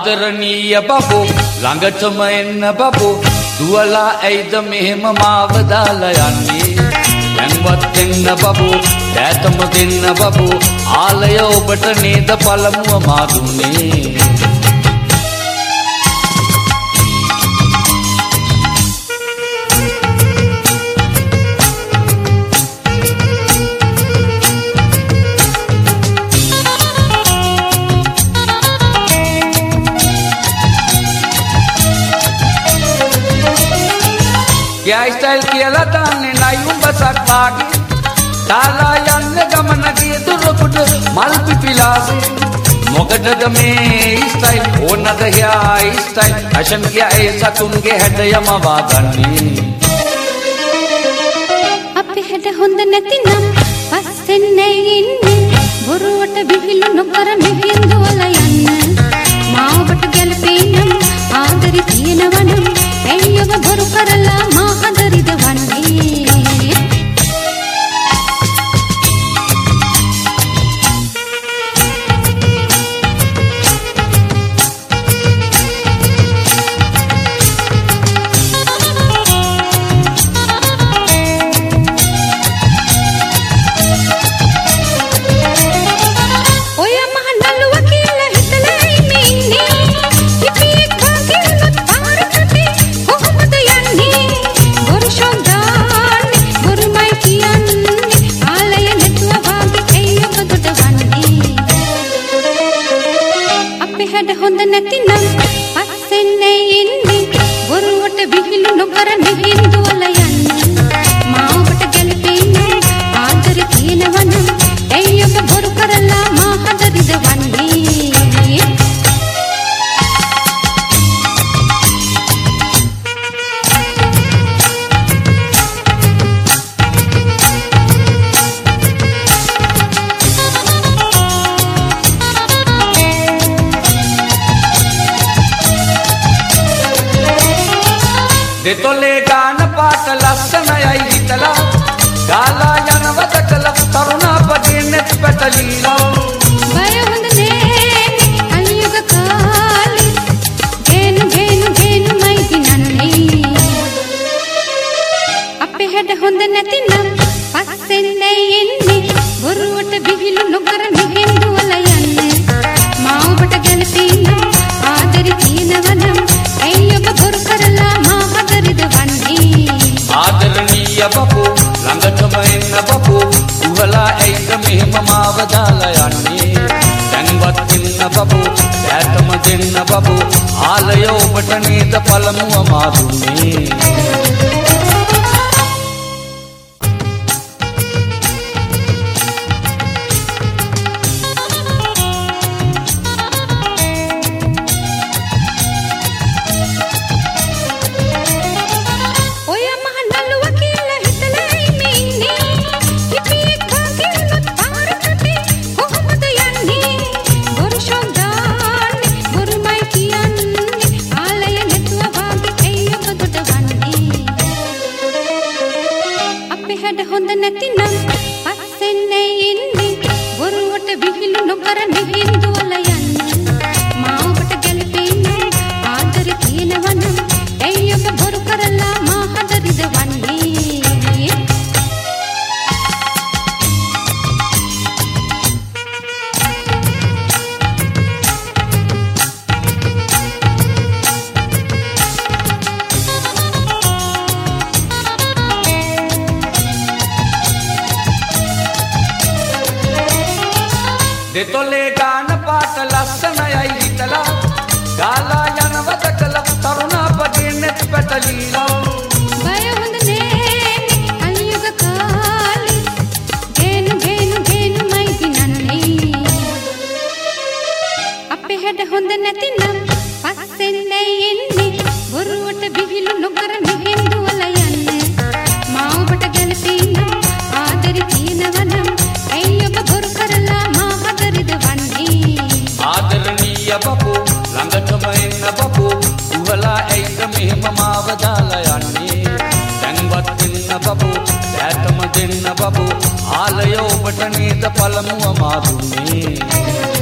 ආදරණීය බබෝ ළඟටම එන්න බබෝ දුවලා ඇයිද මෙහෙම මාව දාලා යන්නේ දැන්වත් දෙන්න බබෝ දෑතම දෙන්න බබෝ ආලය ඔබට නේද පළමුව මා දුන්නේ क्या स्टाइल කියලා දාන්නේ නයි උඹසක් වාගේ තාලා යන්න ගමන ගිය දුරකුට මල් පිපිලාසේ මොකටද මේ ස්ටයිල් ඕනද යා ස්ටයිල් ෆැෂන් ගියා ඒ සතුන්ගේ හැඩයම වාගන්නේ අපේ හැඩ හොඳ නැතිනම් පස්සෙන් නැගින්නේ බොරුවට විහිළු නොකර මෙහෙන් දුවලා යන්න මා ඔබට ගැලපෙන්නම් ආදරේ තියෙනවනම් ඇයි ඔබ බොරු කරලා මා හදරිද වන්නේ හොඳ නැතිනම් පස්සෙන් ඉන්නේ බොරුවට විහිළු නොකර මෙහෙන් දුවලා යන්න මා ඔබට ගැලපෙන්නේ ආදරේ තියෙනවනම් ඇයි ඔබ බොරු කරලා මා හදරිද වන්නේ දෙතොලේ ගාන පාට ලස්සනයි හිතලා ගාලා යනවද කල තරුණ අපගේ නෙත් පැටලීලා බය හොඳ නේ අලියුග කාලේ ගේනු මයි දිනන්නේ අපේ හැඩ හොඳ නැතිනම් පස්සෙන් ඉන්නේ බොරුවට විහිළු නොකර මෙහෙන් දුවලා යන්න මා ඔබට ගැලපෙන්නම් ආදරේ තියෙනවනම් ඇයි ඔබ බොරු කරලා මා හදරිද වන්නේ ආදරණීය බබෝ ළඟටම එන්න බබෝ දුවලා ඇයිද මෙහෙම මාව දාලා යන්නේ දැන්වත් දෙන්න බබෝ දෑතම දෙන්න බබෝ ආලය ඔබට නේද පළමුව මා දුන්නේ හොඳ නැතිනම් පස්සෙන් ඉන්නේ බොරුවට විහිළු නොකර මෙහෙන් දුවලා යන්න මා ඔබට ගැලපෙන්නේ ආදරේ තියෙනවනම් ඇයි ඔබ බොරු කරලා මා හදරිද වන්නේ දෙතොලේ ගාන පාට ලස්සනයි හිතලා ගාලා යනවද කල තරුණ අපගේ නෙත් පැටලීලා බය හොඳ නේ අලියුග කාලේ ගේනු මයි දිනන්නේ අපේ හැඩ හොඳ නැතිනම් පස්සෙන් ඉන්නේ බොරුවට විහිළු නොකර මෙහෙන් දුවලා යන්න මා ඔබට ගැලපෙන්නම් ආදරේ තියෙනවනම් ඇයි ඔබ බොරු කරලා මා හදරිද වන්නේ ආදරණීය බබෝ ළඟටම එන්න බබෝ දුවලා ඇයිද මෙහෙම මාව දාලා යන්නේ දැන්වත් දෙන්න බබෝ දෑතම දෙන්න බබෝ ආලය ඔබට නේද පළමුව මා දුන්නේ